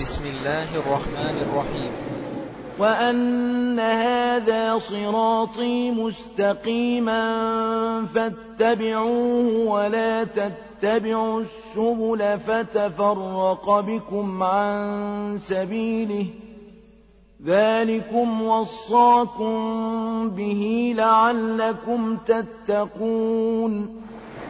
بسم الله الرحمن الرحيم. وأن هذا صراطي مستقيما فاتبعوه ولا تتبعوا السبل فتفرق بكم عن سبيله ذلكم وصاكم به لعلكم تتقون.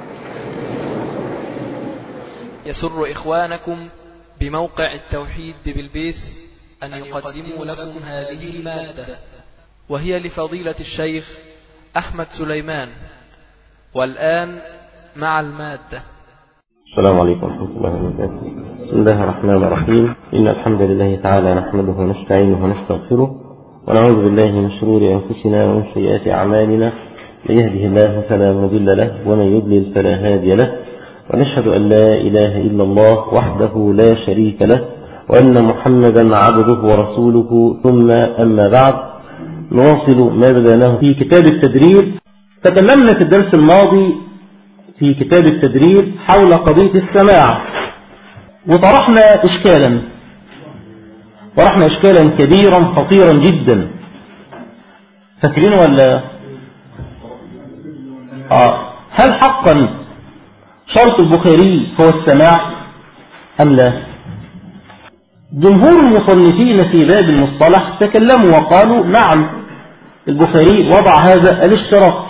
يسر إخوانكم بموقع التوحيد ببلبيس أن يقدموا لكم هذه المادة، وهي لفضيلة الشيخ أحمد سليمان. والآن مع المادة. السلام عليكم ورحمة الله وبركاته. بسم الله الرحمن الرحيم. إن الحمد لله تعالى نحمده ونستعينه ونستغفره ونعوذ بالله من شرور أنفسنا ومن سيئات أعمالنا. من يهده الله فلا مضل له ومن يضلل فلا هادي له، ونشهد أن لا إله إلا الله وحده لا شريك له وأن محمدا عبده ورسوله. ثم أما بعد، نواصل ما بدأناه في كتاب التدريب. تكلمنا في الدرس الماضي في كتاب التدريب حول قضية السماع، وطرحنا إشكالا كبيرا خطيرا جدا. فاكرين ولا هل حقا شرط البخاري هو السماع أم لا؟ جمهور المصنفين في باب المصطلح تكلموا وقالوا نعم، البخاري وضع هذا الاشتراط.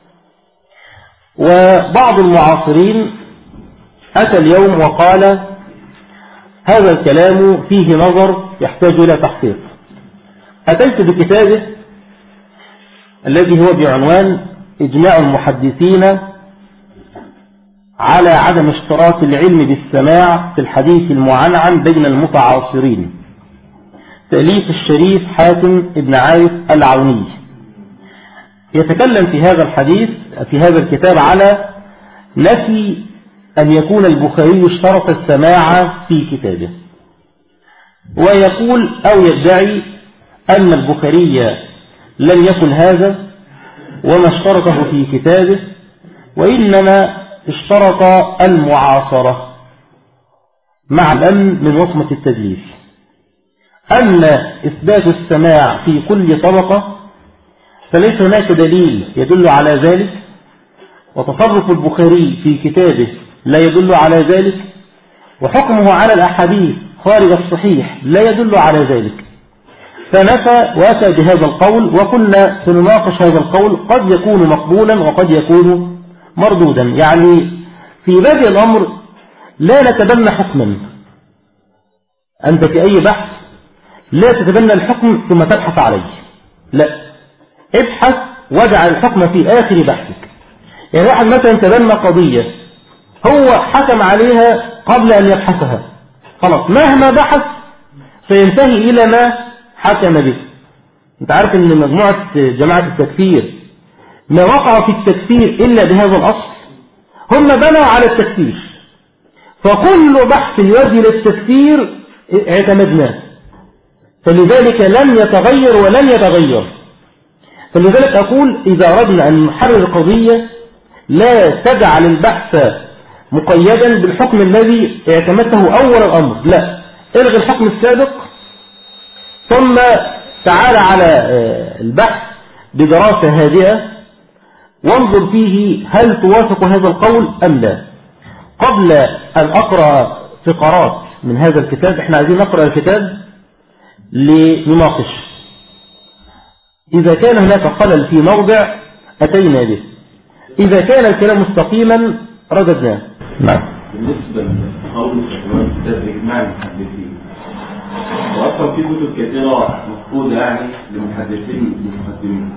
وبعض المعاصرين أتى اليوم وقال هذا الكلام فيه نظر يحتاج إلى تحقيق. أتيت بكتابه الذي هو بعنوان إجماع المحدثين على عدم اشتراط العلم بالسماع في الحديث المعنعن بين المتعاصرين، تأليف الشريف حاتم ابن عارف العوني. يتكلم في هذا الحديث في هذا الكتاب على نفي أن يكون البخاري اشترط السماع في كتابه، ويقول أو يدعي أن البخاري لم يكن هذا وما اشترطه في كتابه، وإنما اشترط المعاصرة مع الأمن من وصمة التدليس. أما إثبات السماع في كل طبقة فليس هناك دليل يدل على ذلك، وتصرف البخاري في كتابه لا يدل على ذلك، وحكمه على الأحاديث خارج الصحيح لا يدل على ذلك. فنفى وأتى بهذا القول، وكنا سنناقش هذا القول، قد يكون مقبولا وقد يكون مردودا. يعني في بادئ الأمر لا نتبنى حكما. أنت في أي بحث لا تتبنى الحكم ثم تبحث عليه، لا، ابحث واجعل الحكم في آخر بحثك. يعني واحد مثلا تبنى قضية هو حكم عليها قبل أن يبحثها، خلاص مهما بحث سينتهي إلى ما حكم به. انت عارف ان مجموعة جماعة التكفير ما وقع في التكفير إلا بهذا الأصل، هم بنوا على التكفير، فكل بحث يؤدي للتكفير اعتمدناه، فلذلك لم يتغير ولن يتغير. فلذلك أقول إذا أردنا أن نحرر قضية لا تجعل البحث مقيدا بالحكم الذي اعتمدته أول الأمر، لا، الغي الحكم السابق ثم تعال على البحث بدراسة هادئة وانظر فيه هل توافق هذا القول أم لا. قبل أن أقرأ فقرات من هذا الكتاب، احنا عايزين نقرأ الكتاب لنناقش. إذا كان هناك خلل في موضع أتينا به، إذا كان الكلام مستقيما رددناه. نعم. بالنسبة لقول كتاب إجماع المحدثين، وأصلا في كتب كثيرة مفقودة يعني للمحدثين المقدمين،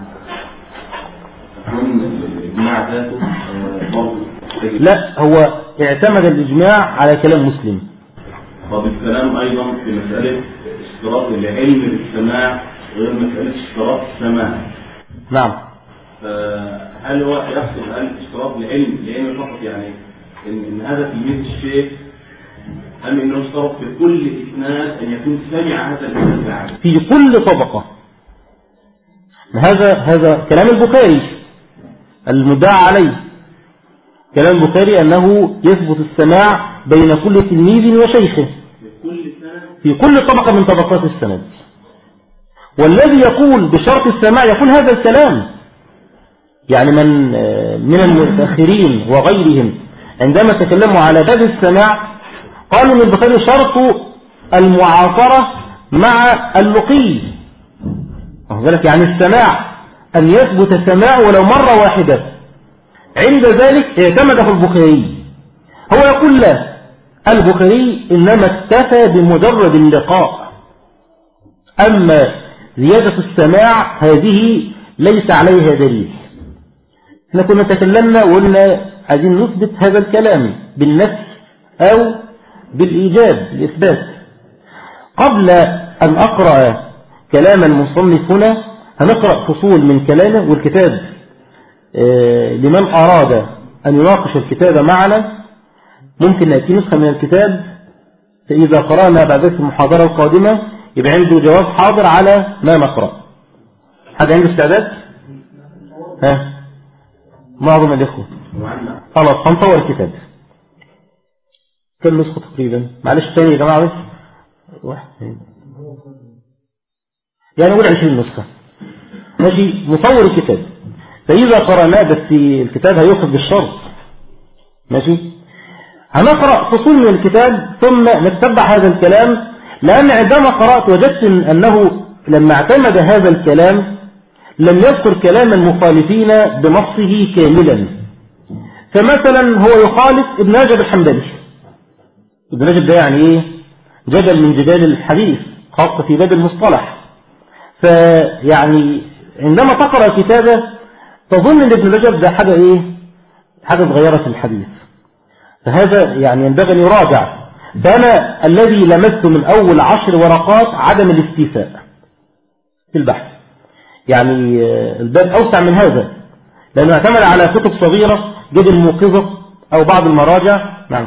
يكون الإجماع ذاته برضه لا، هو اعتمد الإجماع على كلام مسلم. طب الكلام أيضا في مسألة اشتراط العلم بالسماع غير مسألة اشتراط السماع. نعم. هل هو يحصل اشتراط العلم فقط، يعني إن هذا تلميذ الشيخ، أم إنه اشترط في كل إسناد أن يكون سمع هذا الإسناد في كل طبقة؟ هذا كلام البخاري المدعى عليه. كلام البخاري أنه يثبت السماع بين كل تلميذ وشيخه. في كل سنة في كل طبقة من طبقات السند. والذي يقول بشرط السماع يقول هذا الكلام، يعني من المتأخرين وغيرهم عندما تكلموا على باب السماع قالوا من البخاري شرط المعاصرة مع اللقي، ذلك يعني السماع أن يثبت سماع ولو مرة واحدة. عند ذلك اعتمده البخاري. هو يقول لا، البخاري إنما اكتفى بمجرد اللقاء، أما زيادة السماع هذه ليس عليها دليل. احنا كنا تكلمنا وقلنا عايزين نثبت هذا الكلام بالنفي أو بالإيجاب الإثبات. قبل أن أقرأ كلام المصنف هنا هنقرأ فصول من كلامه، والكتاب لمن أراد أن يناقش الكتاب معنا ممكن نأتي نسخة من الكتاب، فإذا قرأنا بعد ذلك المحاضرة القادمة يبقى عنده جواب حاضر على ما نقرأ. حد عنده استعداد؟ ها؟ معظم الإخوة خلاص هنطور الكتاب. كم نسخة تقريبا؟ معلش تاني يا جماعة بس واحد يعني نقول 20 نسخة ماشي، نطور الكتاب. فإذا قرأناه بس الكتاب هيوقف بالشرط ماشي، هنقرأ فصول من الكتاب ثم نتبع هذا الكلام، لأن عندما قرأت وجدت أنه لما اعتمد هذا الكلام لم يذكر كلام المخالفين بنصه كاملا. فمثلا هو يخالف ابن رجب الحنبلي. ابن رجب ده يعني ايه؟ جبل من جبال الحديث خاصة في باب المصطلح. فيعني عندما تقرأ كتابه تظن ان ابن رجب ده حاجة ايه؟ حاجة صغيرة في الحديث. فهذا يعني ينبغي أن يراجع. فأنا الذي لمست من أول 10 ورقات عدم الاستيفاء في البحث، يعني الباب أوسع من هذا لأنه اعتمد على كتب صغيرة جد الموقظة أو بعض المراجع. نعم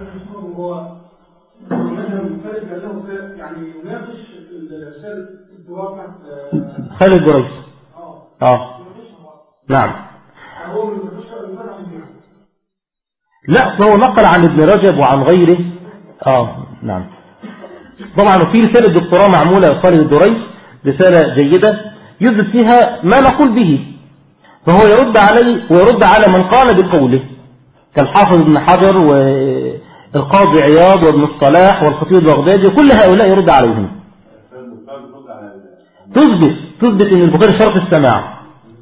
خالد جريس نعم لا، فهو نقل عن ابن رجب وعن غيره. نعم طبعا في رسالة دكتوراه معمولة خالد الدريس، رسالة جيدة يثبت فيها ما نقول به، فهو يرد عليه ويرد على من قال بقوله كالحافظ ابن حجر والقاضي عياض وابن الصلاح والخطيب البغدادي، كل هؤلاء يرد عليهم. تثبت ان البخاري شرط السماع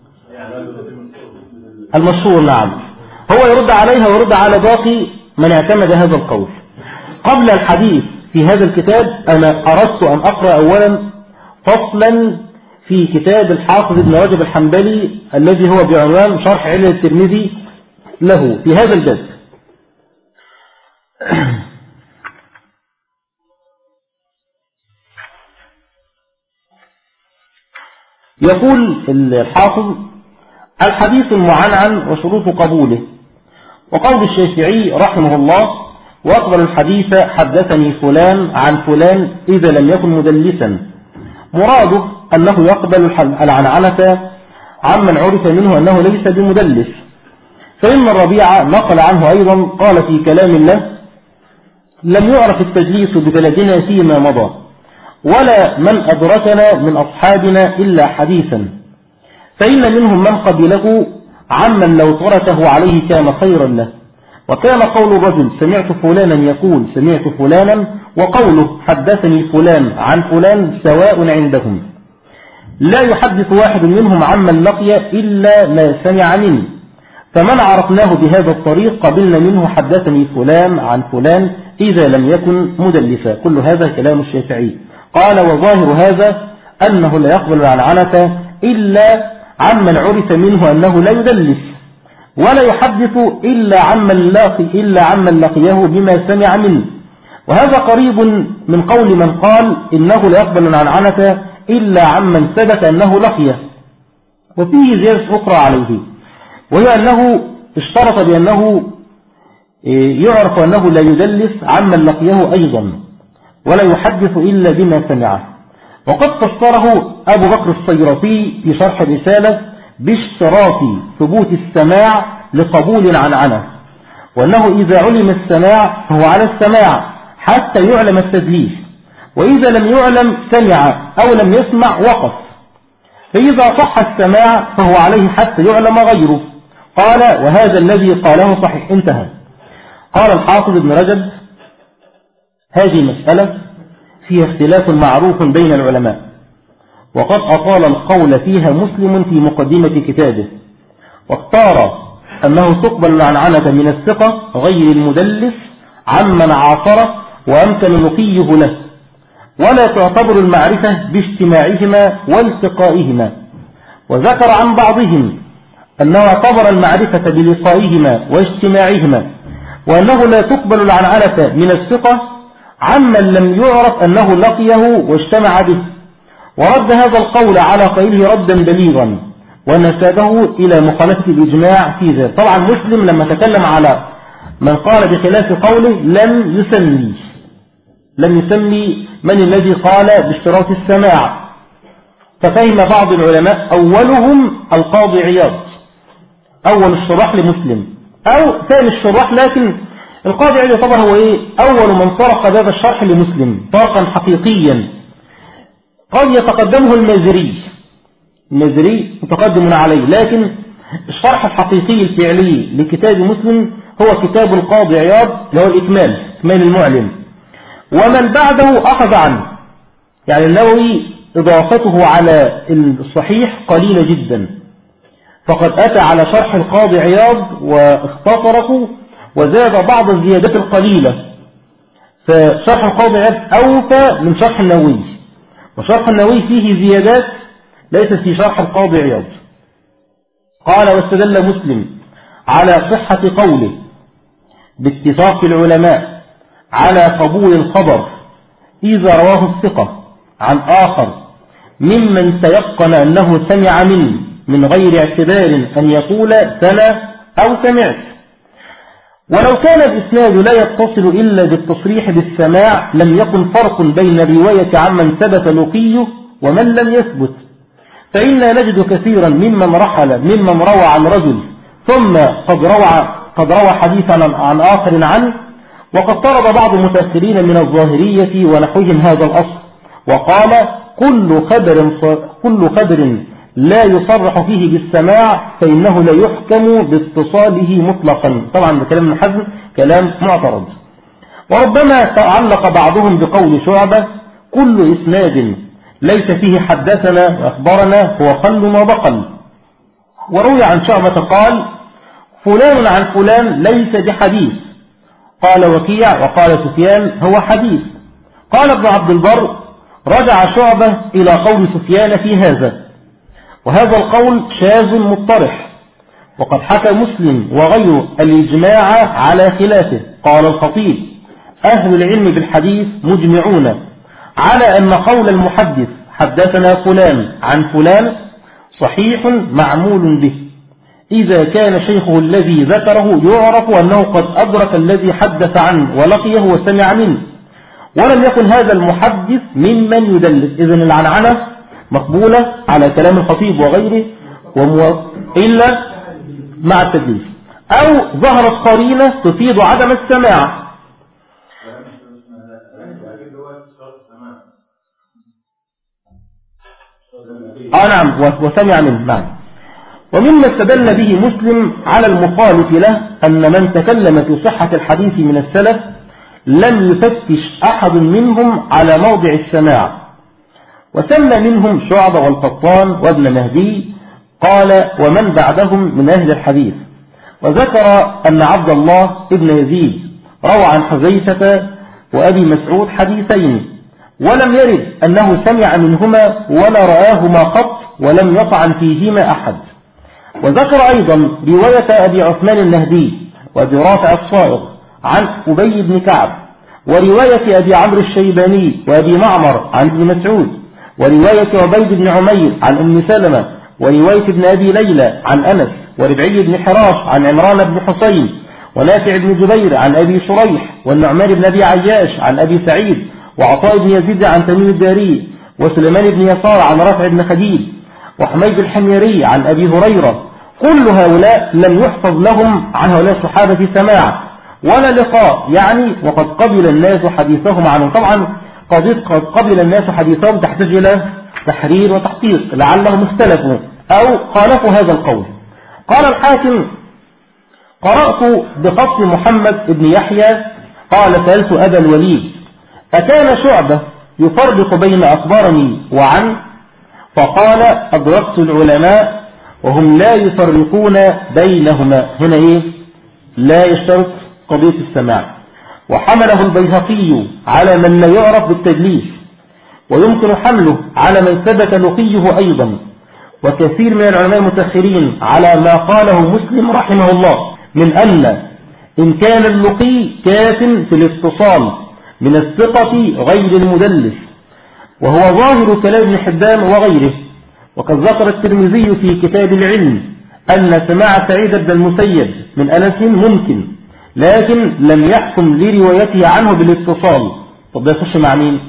المشهور. نعم هو يرد عليها ويرد على باقي من اعتمد هذا القول. قبل الحديث في هذا الكتاب أنا أردت أن أقرأ أولا فصلا في كتاب الحافظ ابن رجب الحنبلي الذي هو بعنوان شرح علل الترمذي له في هذا الباب. يقول الحافظ الحديث المعنعن وشروط قبوله. وقول الشافعي رحمه الله وأقبل الحديث حدثني فلان عن فلان إذا لم يكن مدلسا، مراده أنه يقبل العنعنة عمن عرف منه أنه ليس بمدلس. فإن الربيع نقل عنه أيضا قال في كلام له لم يعرف التدليس ببلدنا فيما مضى ولا من أدركنا من أصحابنا إلا حديثا، فإن منهم من قبله عمن لو تركه عليه كان خيرا له. وكان قول الرجل سمعت فلانا يقول سمعت فلانا وقوله حدثني فلان عن فلان سواء عندهم، لا يحدث واحد منهم عمن لقي إلا ما سمع منه، فمن عرفناه بهذا الطريق قبلنا منه حدثني فلان عن فلان إذا لم يكن مدلسا. كل هذا كلام الشافعي. قال وظاهر هذا أنه لا يقبل العنعنة إلا عمن عرف منه أنه لا يدلس، ولا يحدث إلا عمن لقيه بما سمع منه. وهذا قريب من قول من قال إنه لا يقبل العنعنة إلا عمن ثبت أنه لقيه. وفيه زيادة أخرى عليه، وهي أنه اشترط بأنه يعرف أنه لا يدلس عمن لقيه أيضا، ولا يحدث إلا بما سمعه. وقد فسره أبو بكر الصيرفي في شرح الرسالة باشتراط ثبوت السماع لقبول العنعنة، وأنه إذا علم السماع فهو على السماع حتى يعلم التدليس، وإذا لم يعلم سمع أو لم يسمع وقف، فإذا صح السماع فهو عليه حتى يعلم غيره. قال وهذا الذي قاله صحيح. انتهى. قال الحافظ ابن رجب هذه مسألة فيها اختلاف معروف بين العلماء، وقد أطال القول فيها مسلم في مقدمة كتابه، واختار أنه تقبل العنعنة من الثقة غير المدلس عمن عاصره وأمكن نقيه له، ولا تعتبر المعرفة باجتماعهما والتقائهما. وذكر عن بعضهم أنه اعتبر المعرفة بلقائهما واجتماعهما، وأنه لا تقبل العنعنة من الثقة عمن لم يعرف أنه لقيه واجتمع به، ورد هذا القول على قائله ردا بليغا ونسبه إلى مخالفة الإجماع في ذلك. طبعا مسلم لما تكلم على من قال بخلاف قوله لم يسمي من الذي قال باشتراط السماع، ففهم بعض العلماء أولهم القاضي عياض أول الشراح لمسلم أو ثاني الشراح، لكن القاضي عياض طبعا هو أول من طرق باب الشرح لمسلم طرقا حقيقيا. قد يتقدمه المازري متقدم عليه، لكن الشرح الحقيقي الفعلي لكتاب مسلم هو كتاب القاضي عياض اللي هو الإكمال المعلم، ومن بعده أخذ عنه. يعني النووي إضافته على الصحيح قليلة جدا، فقد أتى على شرح القاضي عياض واختصره وزاد بعض الزيادات القليلة، فشرح القاضي عياض أوفى من شرح النووي، وشرح النووي فيه زيادات ليست في شرح القاضي عياض. قال واستدل مسلم على صحة قوله باتفاق العلماء على قبول الخبر إذا رواه الثقة عن آخر ممن تيقن أنه سمع منه من غير اعتبار أن يقول سنة أو سمعت. ولو كان الإسناد لا يتصل إلا بالتصريح بالسماع لم يكن فرق بين الرواية عمن ثبت لقيه ومن لم يثبت، فإنا نجد كثيرا ممن روى عن رجل ثم قد روى حديثا عن آخر عنه، وقد طرد بعض المتأخرين من الظاهرية ونحوهم هذا الأصل، وقال كل خبر لا يصرح فيه بالسماع فإنه لا يحكم باتصاله مطلقا. طبعا ده كلام ابن حزم كلام معترض. وربما تعلق بعضهم بقول شعبة كل إسناد ليس فيه حدثنا وأخبرنا هو خل ما بقل. وروي عن شعبة قال فلان عن فلان ليس بحديث، قال وكيع وقال سفيان هو حديث. قال ابن عبد البر رجع شعبة إلى قول سفيان في هذا، وهذا القول شاذ مضطرح، وقد حكى مسلم وغيره الإجماع على خلافه. قال الخطيب أهل العلم بالحديث مجمعون على أن قول المحدث حدثنا فلان عن فلان صحيح معمول به إذا كان شيخه الذي ذكره يعرف أنه قد أدرك الذي حدث عنه ولقيه وسمع منه، ولم يكن هذا المحدث ممن يدلس. إذن العنعنة مقبولة على كلام الخطيب وغيره إلا مع التدليس، أو ظهرت قرينة تفيد عدم السماع. نعم وسمع منه. نعم. ومما استدل به مسلم على المخالف له أن من تكلم في صحة الحديث من السلف لم يفتش أحد منهم على موضع السماع، وسمى منهم شعبة والقطان وابن مهدي، قال ومن بعدهم من أهل الحديث. وذكر أن عبد الله ابن يزيد روى عن حذيفة وأبي مسعود حديثين ولم يرد أنه سمع منهما ولا رآهما قط ولم يطعن فيهما أحد. وذكر أيضا رواية أبي عثمان النهدي وأبي رافع الصائغ عن أبي بن كعب، ورواية أبي عمرو الشيباني وأبي معمر عن ابن مسعود، ورواية عبيد بن عمير عن أم سلمة، ورواية ابن أبي ليلى عن أنس، وربعي بن حراش عن عمران بن حسين، ونافع بن جبير عن أبي شريح، والنعمان بن أبي عياش عن أبي سعيد، وعطاء بن يزيد عن تميم الداري، وسليمان بن يسار عن رافع بن خديج، وحميد الحميري عن أبي هريرة. كل هؤلاء لم يحفظ لهم عن هؤلاء الصحابة سماع ولا لقاء، يعني وقد قبل الناس حديثهم عنهم. طبعا قضية قد قبل الناس حديثهم تحتاج إلى تحرير وتحقيق لعلهم اختلفوا أو خالفوا هذا القول. قال الحاكم: قرأت بخط محمد بن يحيى قال: سألت أبا الوليد: أكان شعبة يفرق بين أخبارني وعن؟ فقال: أدركت العلماء وهم لا يفرقون بينهما. هنا إيه؟ لا يشترط قضية السماع. وحمله البيهقي على من لا يعرف بالتدليس، ويمكن حمله على من ثبت لقيه أيضا، وكثير من العلماء المتأخرين على ما قاله مسلم رحمه الله من أن إن كان اللقي كاف في الاتصال من الثقة غير المدلس، وهو ظاهر كلام ابن حبان وغيره. وقد ذكر الترمذي في كتاب العلم أن سماع سعيد بن المسيب من أنس ممكن، لكن لم يحكم لروايته عنه بالاتصال. طب ده يخش مع مين؟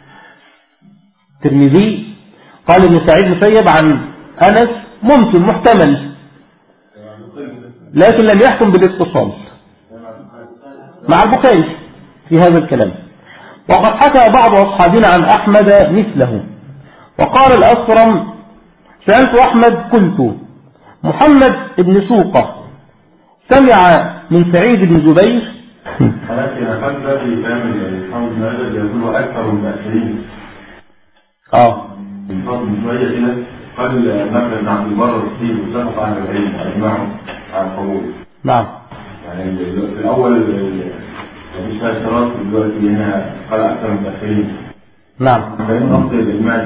الترمذي قال ابن سعيد المسيب عن أنس ممكن محتمل، لكن لم يحكم بالاتصال مع البخاري في هذا الكلام. وقد حكى بعض أصحابنا عن أحمد مثله. وقال الأسرم: سألت أحمد قلت: محمد بن سوقة سمع من سعيد بن جبير؟ ولكن أخذ في كامل الحمد هذا يقول أكثر من 20 الفضل شوية كده قبل مثلا عن البر الصيب واتفق على العلم أجمعهم على القبول. نعم. يعني في الأول مفيش فيها اشتراط، دلوقتي هنا قال أكثر من 20. نعم. فإن نقل الإجماع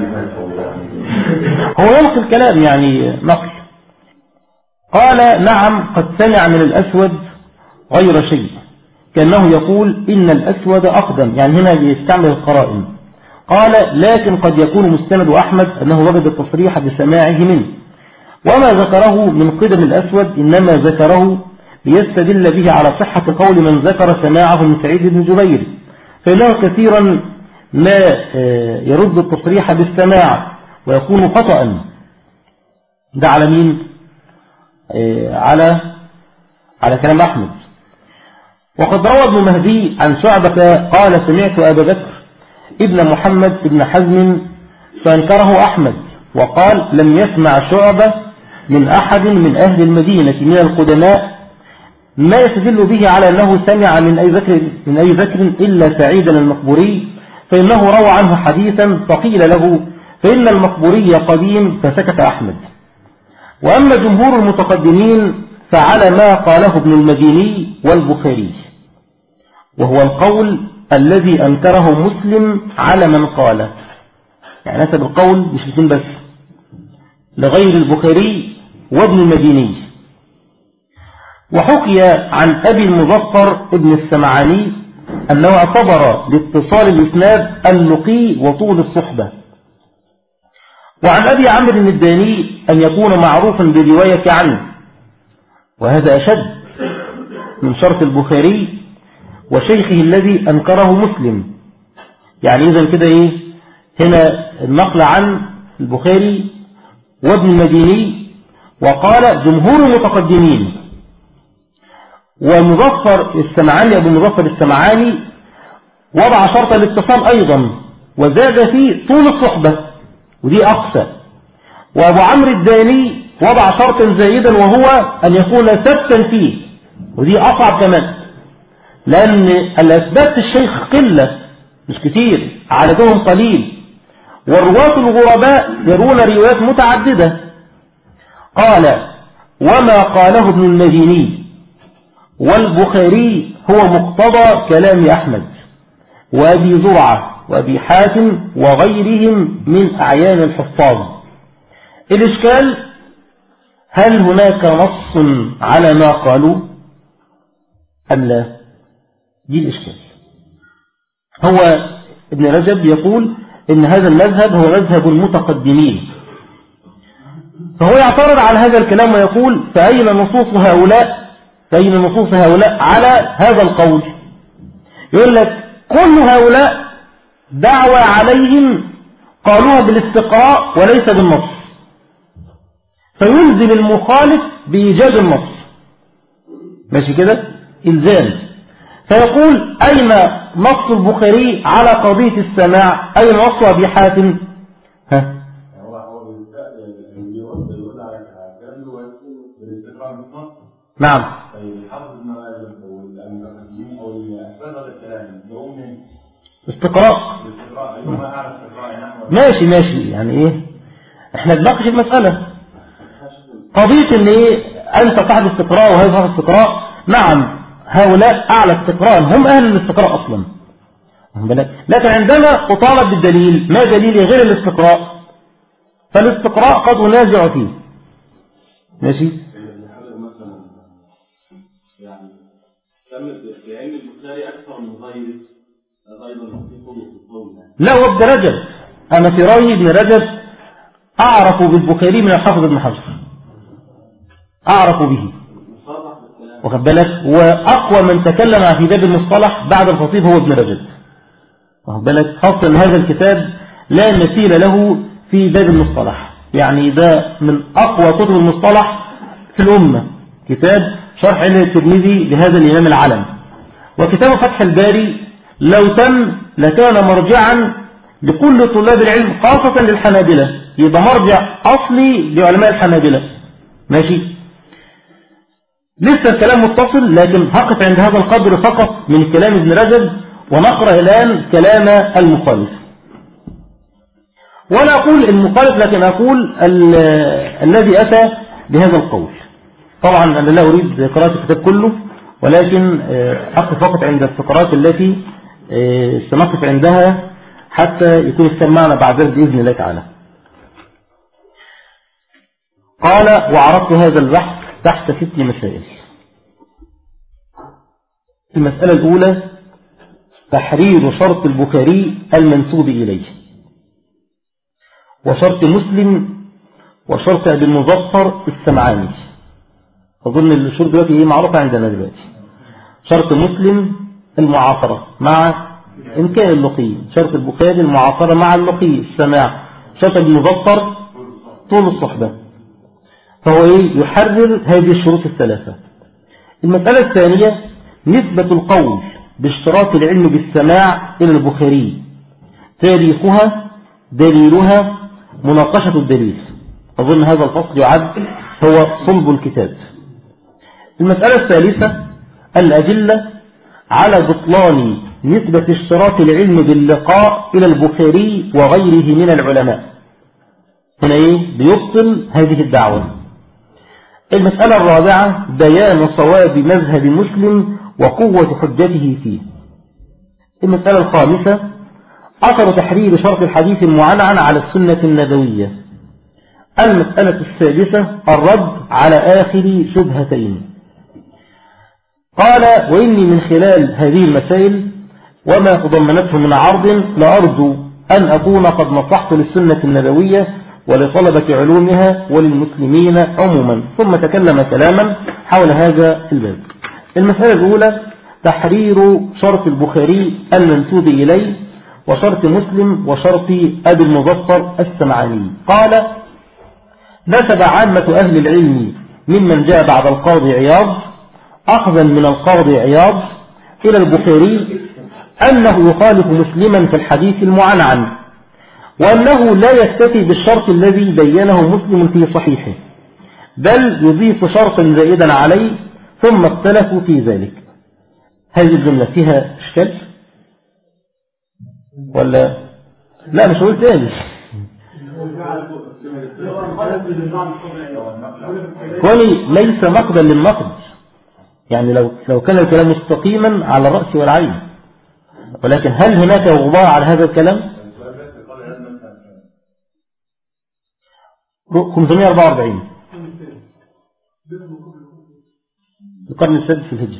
هو ينقل الكلام يعني نقل. قال: نعم قد سمع من الأسود غير شيء، كأنه يقول إن الأسود أقدم، يعني هنا يستعمل القرائن. قال: لكن قد يكون مستند أحمد أنه وجد التصريح بسماعه منه، وما ذكره من قدم الأسود إنما ذكره ليستدل به على صحة قول من ذكر سماعه من سعيد بن جبير، فإنه كثيرا ما يرد التصريح بالسماع ويكون خطأ. ده على مين؟ على كلام أحمد. وقد روى ابن مهدي عن شعبة قال: سمعت أبا بكر ابن محمد ابن حزم فانكره أحمد، وقال: لم يسمع شعبة من أحد من أهل المدينة من القدماء ما يستدل به على أنه سمع من أي ذكر إلا سعيدا المقبوري، فإنه روى عنه حديثا فقيل له فإن المقبوري قديم فسكت أحمد. وأما جمهور المتقدمين فعلى ما قاله ابن المديني والبخاري، وهو القول الذي أنكره مسلم على من قاله، يعني نسب القول مش الاثنين بس، لغير البخاري وابن المديني. وحكي عن أبي المظفر ابن السمعاني أنه اعتبر لاتصال الإسناد اللقي وطول الصحبة. وعن أبي عمرو الداني أن يكون معروفا برواية عنه، وهذا أشد من شرط البخاري وشيخه الذي أنكره مسلم. يعني إذن كده إيه هنا النقل عن البخاري وابن المديني. وقال جمهور المتقدمين ومظفر السمعاني أبو مظفر السمعاني وضع شرط الاتصال أيضا وزاد فيه طول الصحبة، ودي أقصى. وأبو عمرو الداني وضع شرطا زائدا وهو أن يكون ثبتا فيه، ودي أصعب كمان، لأن الأثبات الشيخ قلة مش كتير، عددهم قليل، والرواة الغرباء يرون روايات متعددة. قال وما قاله ابن المديني والبخاري هو مقتضى كلام أحمد وأبي زرعة وأبي حاتم وغيرهم من أعيان الحفاظ. الإشكال هل هناك نص على ما قالوا أم لا؟ دي الإشكال. هو ابن رجب يقول إن هذا المذهب هو مذهب المتقدمين، فهو يعترض على هذا الكلام ويقول فأين نصوص هؤلاء على هذا القول؟ يقول لك كل هؤلاء دعوى عليهم قالوها بالاستقراء وليس بالنص، فيلزم المخالف بإيجاد النص، ماشي كده إلزام. فيقول أين نص البخاري على قضية السماع؟ أين نص أبي حاتم؟ ها؟ نعم. استقراء. ماشي يعني ايه، احنا بنناقش المسألة قضية ان ايه، انت صاحب استقراء وهذا صاحب استقراء. نعم هؤلاء اعلى استقراء، هم اهل الاستقراء اصلا، لكن عندما اطالب بالدليل، ما دليل غير الاستقراء؟ فالاستقراء قد انازع فيه. ماشي. يعني في علم البخاري اكثر من غيره ايضا في قول. لا، وابن رجب، انا في رايي ابن رجب اعرف بالبخاري من الحافظ ابن حجر، اعرف به، واخد بالك، واقوى من تكلم في باب المصطلح بعد الخطيب هو ابن رجب، واخد بالك، خاصه ان هذا الكتاب لا مثيل له في باب المصطلح، يعني ده من اقوى كتب المصطلح في الامه، كتاب شرح علم الترمذي لهذا الامام العلم. وكتاب فتح الباري لو تم لكان مرجعا لكل طلاب العلم خاصة للحنابلة، يبقى مرجع أصلي لعلماء الحنابلة. ماشي. لسه الكلام متصل، لكن هقف عند هذا القدر فقط من كلام ابن رجب، ونقرأ الآن كلام المخالف. ولا أقول المخالف، لكن أقول الذي أتى بهذا القول. طبعا أنا لا أريد قراءة الكتاب كله، ولكن أقف فقط عند الفقرات التي سنقف عندها حتى يكون السمعنا بعد ذلك بإذن الله تعالى. قال: وعرضت هذا البحث تحت 6 مسائل. المسألة الأولى: تحرير شرط البخاري المنسوب إليه، وشرط مسلم، وشرط ابن المظفر السمعاني. أظن الشروط دلوقتي هي معروفة عندنا دلوقتي. شرط مسلم المعاصرة مع إمكان اللقي، شرط البخاري المعاصرة مع اللقي السماع، شرط ابن المظفر طول الصحبة. فهو يحرر هذه الشروط الثلاثة. المسألة الثانية: نسبة القول باشتراط العلم بالسماع إلى البخاري، تاريخها، دليلها، مناقشة الدليل. أظن هذا الفصل يعد هو صلب الكتاب. المسألة الثالثة: الأدلة على بطلان نسبة اشتراط العلم باللقاء إلى البخاري وغيره من العلماء. هنا بيبطل هذه الدعوة. المسألة الرابعة: بيان صواب مذهب مسلم وقوة حجته فيه. المسألة الخامسة: أثر تحرير شرط الحديث المعنعن على السنة النبوية. المسألة السادسة: الرد على آخر شبهتين. قال: وإني من خلال هذه المسائل وما تضمنته من عرض لأرجو أن أكون قد نصحت للسنة النبوية ولطلبة علومها وللمسلمين عموما. ثم تكلم كلاما حول هذا الباب. المسألة الأولى: تحرير شرط البخاري المنسوب إليه، وشرط مسلم، وشرط أبي المظفر السمعاني. قال: نسب عامة أهل العلم ممن جاء بعد القاضي عياض أخذا من القاضي عياض إلى البخاري أنه يخالف مسلما في الحديث المعنعن، وأنه لا يكتفي بالشرط الذي بينه مسلم في صحيحه، بل يضيف شرطا زائدا عليه، ثم اختلفوا في ذلك. هذه الجملة فيها إشكال ولا لا؟ مش هقول تاني. كوني ليس نقدا للنقد، يعني لو كان الكلام مستقيما على الرأس والعين، ولكن هل هناك غبار على هذا الكلام؟ 544 القرن السادس الهجري.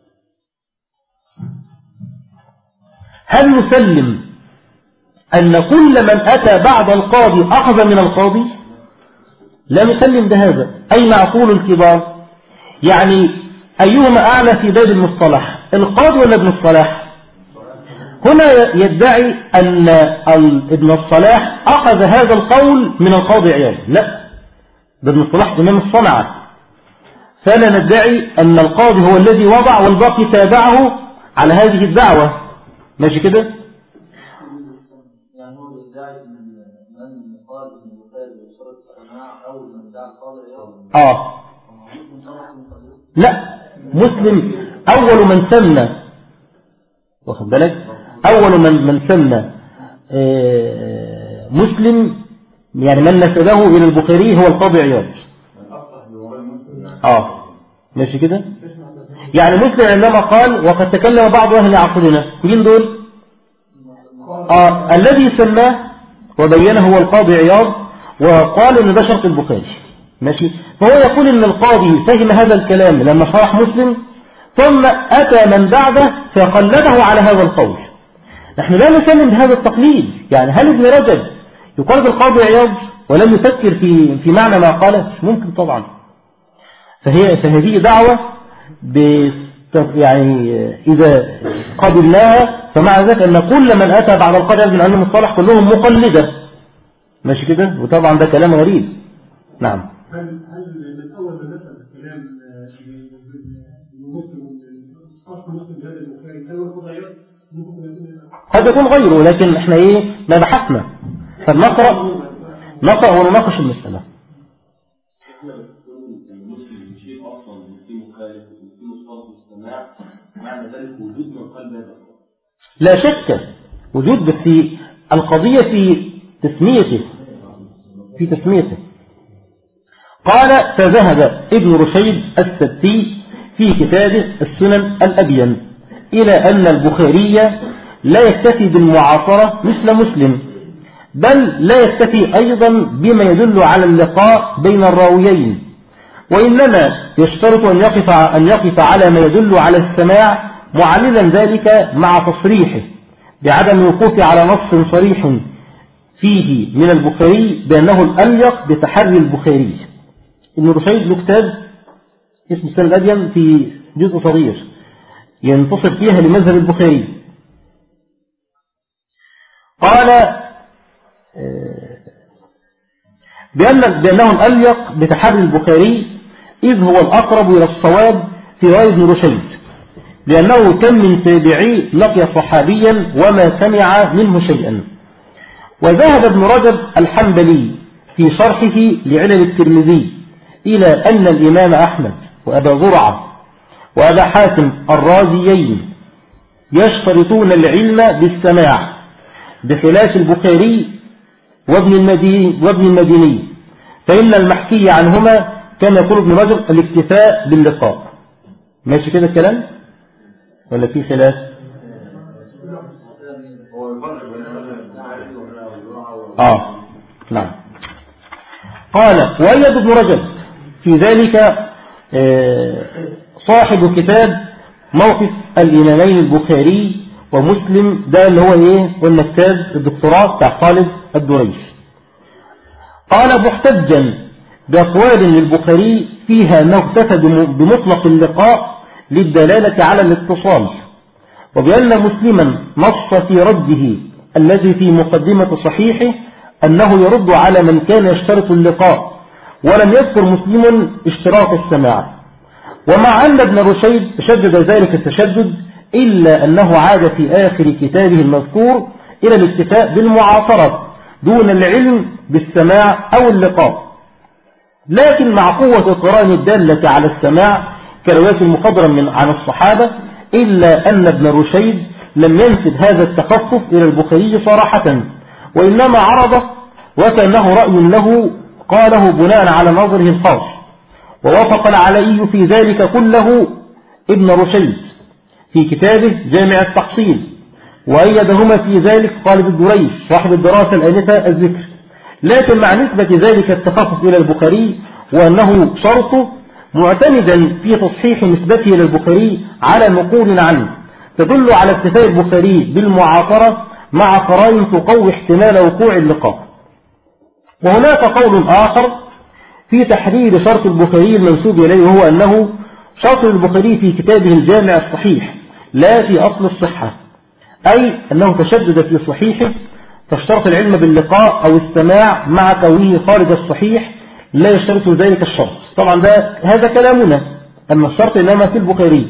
هل نسلم أن كل من أتى بعد القاضي أخذ من القاضي؟ لا نسلم بهذا. أي معقول الكبار؟ يعني أيهما أعلى في باب المصطلح، القاضي ولا ابن الصلاح؟ هنا يدعي أن ابن الصلاح أخذ هذا القول من القاضي عياض. لا، ابن الصلاح إمام الصنعة، فلا ندعي أن القاضي هو الذي وضع والباقي تابعه على هذه الدعوة. ماشي كده؟ يعني هو يدعي من قال ان البخاري بشرط السماع او من دعا القاضي لا، مسلم أول من سمى، واخد بالك، أول من سمى مسلم يعني من نسبه إلى البخاري هو القاضي عياض. ماشي كده. يعني مسلم عندما قال وقد تكلم بعض أهل عصرنا، مين دول؟ الذي سماه وبينه هو القاضي عياض، وقال ان ده شرط البخاري. ماشي. فهو يقول ان القاضي فهم هذا الكلام لما شرح مسلم، ثم اتى من بعده فقلده على هذا القول. نحن لا نسلم بهذا التقليد. يعني هل ابن رجب يقلد القاضي عياض ولم يفكر في معنى ما قاله؟ مش ممكن طبعا. فهذه دعوة يعني إذا قبلناها فمع ذلك أن كل من أتى بعد القاضي عياض من علم الصالح كلهم مقلدة. ماشي كده. وطبعا ده كلام غريب. نعم. هل من أول ما نسأل الكلام المسلم أصل مسلم هذا البخاري هل هو القاضي عياض؟ قد يكون غيره، لكن احنا ما بحثنا، فنقرأ ونناقش المسألة. المسلم شيء أصلا في مخالف وفي مصطلح الاستماع، معنى ذلك وجود من قلب هذا القول. لا شك وجود، بس القضية في تسميته. قال فذهب ابن رشيد السبتي في كتابه السنن الأبين إلى أن البخاري لا يكتفي بالمعاصرة مثل مسلم، بل لا يكتفي أيضا بما يدل على اللقاء بين الراويين، وإنما يشترط أن يقف على ما يدل على السماع، معللا ذلك مع تصريحه بعدم الوقوف على نص صريح فيه من البخاري بأنه الأليق بتحري البخاري. ابن رشيد له كتاب اسمه السنن الأبين في جزء صغير ينتصر فيها لمذهب البخاري. قال بأنه الأليق بتحري البخاري إذ هو الأقرب إلى الصواب في رأي ابن رشيد، لأنه كم من تابعي لقي صحابيا وما سمع منه شيئا. وذهب ابن رجب الحنبلي في شرحه لعلل الترمذي إلى أن الإمام أحمد وأبا زرعة وأبا حاتم الرازيين يشترطون العلم بالسماع بخلاف البخاري وابن المديني، فإن المحكي عنهما كان يقول ابن رجب الاكتفاء باللقاء. ماشي كده الكلام ولا في خلاف؟ نعم. قال وأيد ابن رجب في ذلك صاحب كتاب موقف الإمامين البخاري ومسلم، ده اللي هو قلنا كتاب الدكتوراه بتاع خالد الدريش. قال محتجا بأقوال للبخاري فيها أنه اكتفى بمطلق اللقاء للدلالة على الاتصال، وبأن مسلما نص في رده الذي في مقدمة صحيحه أنه يرد على من كان يشترط اللقاء، ولم يذكر مسلم اشتراط السماع. ومع أن ابن رشيد شدد ذلك التشدد، إلا أنه عاد في آخر كتابه المذكور إلى الاكتفاء بالمعاصرة دون العلم بالسماع أو اللقاء، لكن مع قوة القرائن الدالة على السماع كرواية المخضرم عن الصحابة، إلا أن ابن رشيد لم ينسب هذا التخصص إلى البخاري صراحة، وإنما عرضه وكأنه رأي له قاله بناء على نظره الخاص. ووافق العلائي في ذلك كله ابن رشيد في كتابه جامع التحصيل، وأيدهما في ذلك خالد الدريش صاحب الدراسة الآنفة الذكر، لكن مع نسبة ذلك التخصص إلى البخاري وأنه شرطه معتمدا في تصحيح نسبته إلى البخاري على نقول عنه تدل على اكتفاء البخاري بالمعاصرة مع قرائن تقوي احتمال وقوع اللقاء. وهناك قول آخر في تحرير شرط البخاري المنسوب إليه، وهو أنه شرط البخاري في كتابه الجامع الصحيح لا في أصل الصحة، أي أنه تشدد في صحيحه فاشترط العلم باللقاء أو السماع مع كونه خارج الصحيح لا يشترط ذلك الشرط. طبعا هذا كلامنا أن الشرط إنما في البخاري،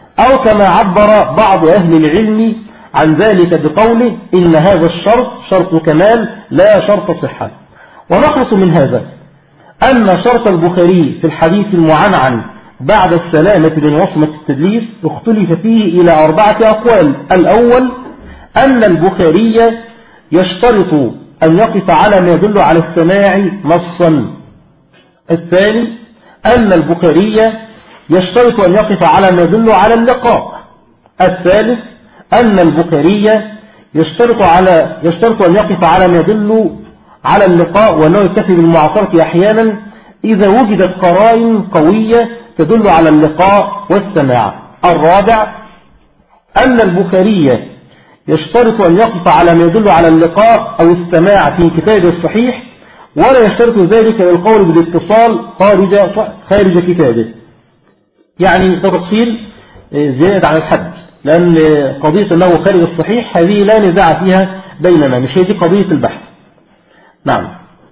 أو كما عبر بعض أهل العلم عن ذلك بقوله إن هذا الشرط شرط كمال لا شرط صحة. ونخلص من هذا أن شرط البخاري في الحديث المعنعن بعد السلامة من وصمة التدليس اختلف فيه إلى 4 أقوال. الأول أن البخاري يشترط أن يقف على ما يدل على السماع نصا. الثاني أن البخاري يشترط أن يقف على ما يدل على اللقاء. الثالث أن البخاري يشترط أن يقف على ما يدل على اللقاء وأنه يكتفي بالمعاصرة أحيانا إذا وجدت قرائن قوية تدل على اللقاء والسماع. الرابع أن البخاري يشترط أن يقف على ما يدل على اللقاء أو السماع في كتابه الصحيح، ولا يشترط ذلك للقول بالاتصال خارج كتابه. يعني تفصيل زيادة عن الحد، لأن قضية أنه خارج الصحيح هذه لا نزاع فيها بيننا، مش هي دي قضية البحث. نعم.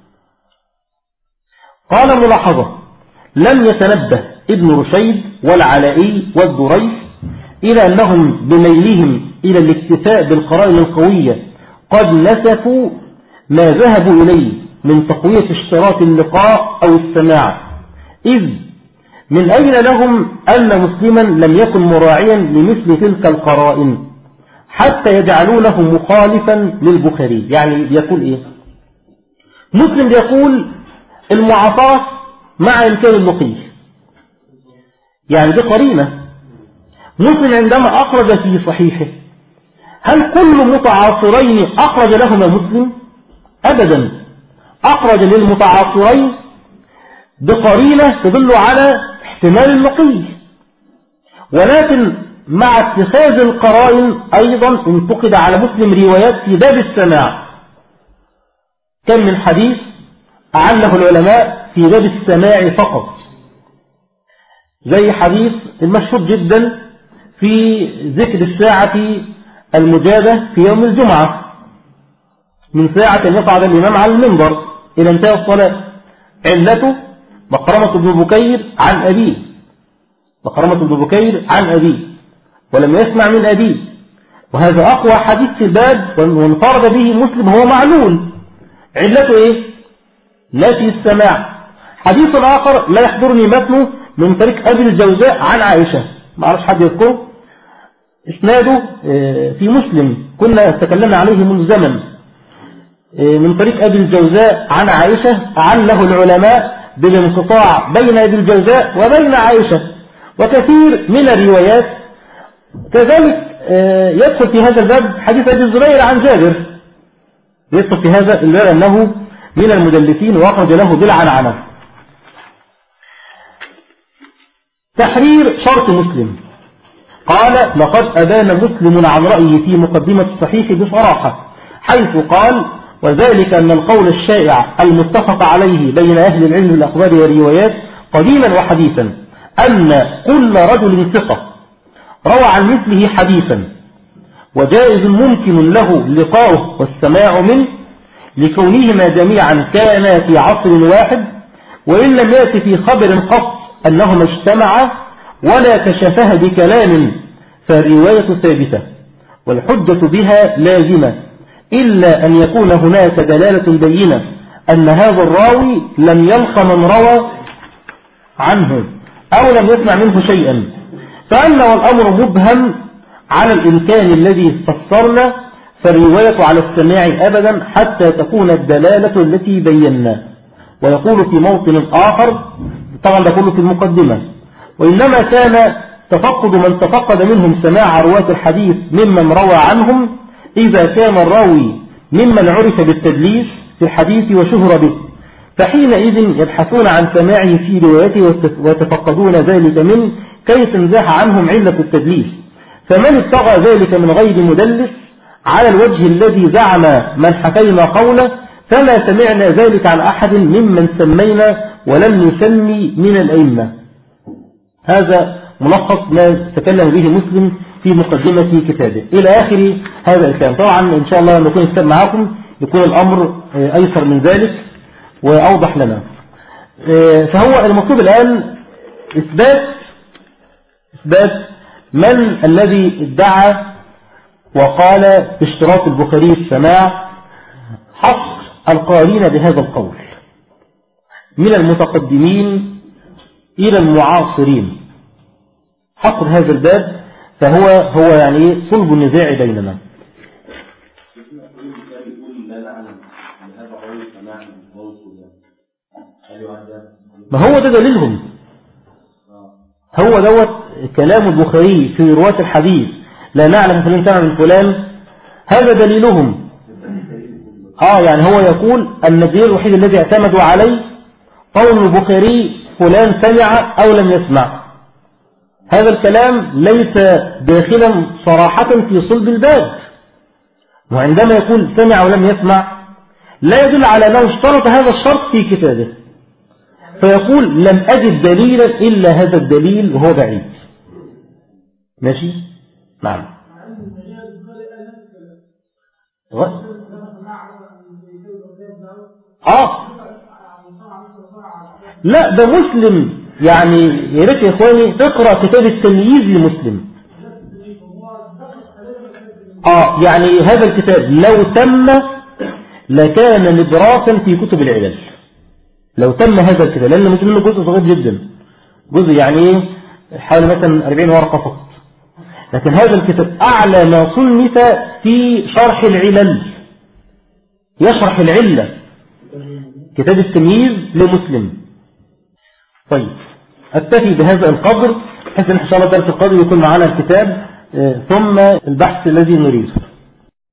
قال ملاحظة: لم يتنبه ابن رشيد والعلائي والدريس إلى أنهم بميلهم إلى الاكتفاء بالقرائن القوية قد نسفوا ما ذهبوا إليه من تقوية اشتراط اللقاء أو السماع، إذ من أين لهم أن مسلما لم يكن مراعيا لمثل تلك القرائن حتى يجعلونه مخالفا للبخاري. يعني بيقول إيه؟ مسلم بيقول المعاصرة مع إمكان اللقي، يعني دي قرينة. مسلم عندما أخرج في صحيحه هل كل متعاصرين أخرج لهما مسلم؟ أبدا، أخرج للمتعاصرين بقرينة تدل على احتمال اللقي، ولكن مع اتخاذ القرائن أيضا انتقد على مسلم روايات في باب السماع. كم من حديث أعله العلماء في باب السماع فقط، زي حديث المشهور جدا في ذكر الساعة المجابة في يوم الجمعة، من ساعة يصعد الإمام على المنبر إلى انتهاء الصلاة. علته مخرمة بن بكير عن أبيه، مخرمة بن بكير عن أبيه ولم يسمع من أبيه، وهذا أقوى حديث في الباب وانفرد به مسلم، هو معلول. علته إيه؟ نفي السماع. حديث آخر لا يحضرني متنه من طريق أبي الجوزاء عن عائشة، ما أعرفش حد يذكره، إسناده في مسلم كنا تكلمنا عليه منذ زمن، من طريق أبي الجوزاء عن عائشة، عله العلماء بالانقطاع بين أبي الجوزاء وبين عائشة، وكثير من الروايات كذلك. يدخل في هذا الباب حديث أبي الزبير عن جابر، يدخل في هذا الباب أنه من المدلسين وأخرج له بالعنعنة. تحرير شرط مسلم. قال: لقد أبان مسلم عن رأيه في مقدمة الصحيح بصراحة، حيث قال: وذلك أن القول الشائع المتفق عليه بين أهل العلم بالأخبار والروايات قديما وحديثا أن كل رجل ثقة روى عن مثله حديثا وجائز ممكن له لقاؤه والسماع منه لكونهما جميعا كانا في عصر واحد، وإن لم يأتي في خبر قط أنهما اجتمعا ولا كشفها بكلام، فالرواية ثابتة والحجة بها لازمة، إلا أن يكون هناك دلالة بينة أن هذا الراوي لم يلق من روى عنه أو لم يسمع منه شيئا، فأنه الأمر مبهم على الإمكان الذي فسرنا، فالرواية على السماع أبدا حتى تكون الدلالة التي بينا. ويقول في موطن آخر، طبعا ده كله في المقدمة: وإنما كان تفقد من تفقد منهم سماع رواة الحديث ممن روى عنهم إذا كان الراوي ممن عرف بالتدليس في الحديث وشهر به، فحينئذ يبحثون عن سماعه في روايته ويتفقدون ذلك منه كي تنزاح عنهم علة التدليس. فمن ابتغى ذلك من غير مدلس على الوجه الذي زعم من حكينا قوله، فما سمعنا ذلك عن أحد ممن سمينا ولم نسمي من الأئمة. هذا ملخص ما تكلم به مسلم في مقدمة كتابه إلى آخر هذا الكلام. طبعا إن شاء الله لما نكون الكتاب معكم يكون الأمر أيسر من ذلك وأوضح لنا. فهو المطلوب الآن إثبات من الذي ادعى وقال باشتراط البخاري السماع؟ حصر القائلين بهذا القول من المتقدمين إلى المعاصرين، حصر هذا الباب، فهو يعني صلب النزاع بيننا. ما هو ده دليلهم، هو دوت كلام البخاري في رواة الحديث لا نعلم فلان سمع من فلان، هذا دليلهم. يعني هو يقول أن الدليل الوحيد الذي اعتمدوا عليه قول البخاري فلان سمع أو لم يسمع. هذا الكلام ليس داخلا صراحة في صلب الباب، وعندما يقول سمع ولم يسمع لا يدل على أنه اشترط هذا الشرط في كتابه، فيقول لم أجد دليلا إلا هذا الدليل وهو بعيد. ماشي؟ نعم. لا ده مسلم، يعني يا ريت يا إخواني تقرأ كتاب التمييز لمسلم. يعني هذا الكتاب لو تم لكان نبراسا في كتب العلل، لو تم هذا الكتاب، لأن مش منه جزء صغير جدا، جزء يعني حوالي مثلا 40 ورقة فقط، لكن هذا الكتاب أعلى ما صنف في شرح العلل، يشرح العلة، كتاب التمييز لمسلم. طيب أكتفي بهذا القدر، بحيث إن شاء الله درس القدر يكون معنا الكتاب ثم البحث الذي نريده.